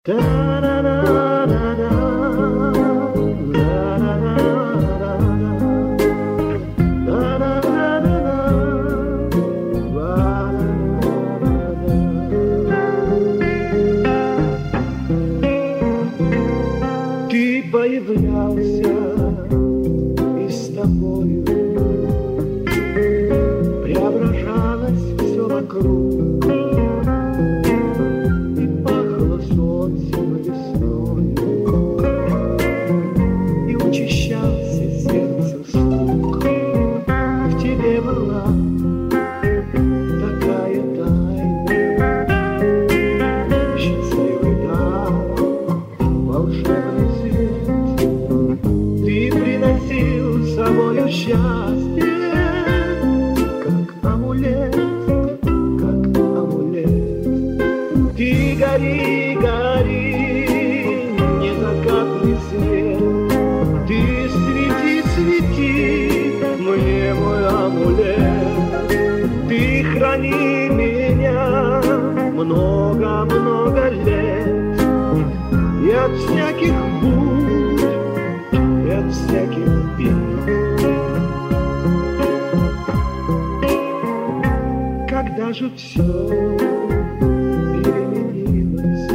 Ты появлялся, и с тобою преображалось все вокруг, и пахло солнцем весною, и учащался сердцу стук. В тебе была такая тайна, счастливый дар, волшебный свет. Ты приносил с собою счастье, как амулет, как амулет. Ты гори, гори, незакатный свет. Ты свети, свети, мне мой амулет. Ты храни меня много-много лет и от всяких бурь, и от всяких бед. Когда же все переменилось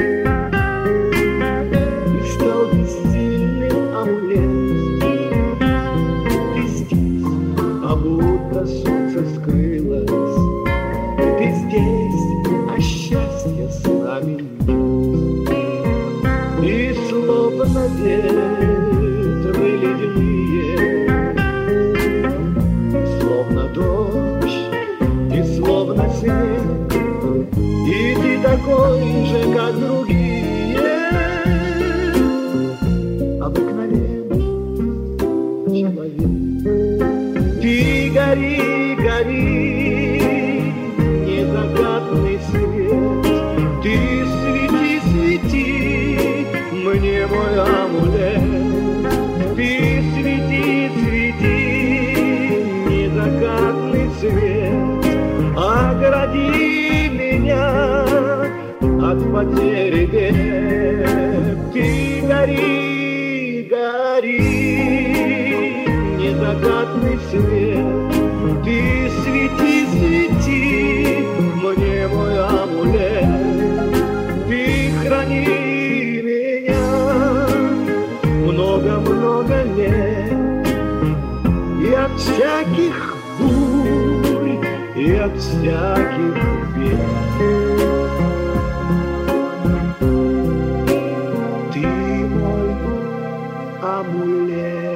и стал бессильным амулет, ты здесь, а будто солнце скрылось. Ты здесь, а счастье с нами нет. И словно ветры ледяные, словно дождь и словно снег, и ты такой же, как другие, обыкновенный человек. Ты гори, гори, незакатный свет. Ты свети, свети, мне мой амулет. Ты свети, свети, незакатный свет. Огради меня от потери бед. Ты гори, гори, незакатный свет. Ты свети, свети, мне мой амулет. Ты храни меня много-много лет и от всяких бурь, и от всяких бед. Ты мой амулет.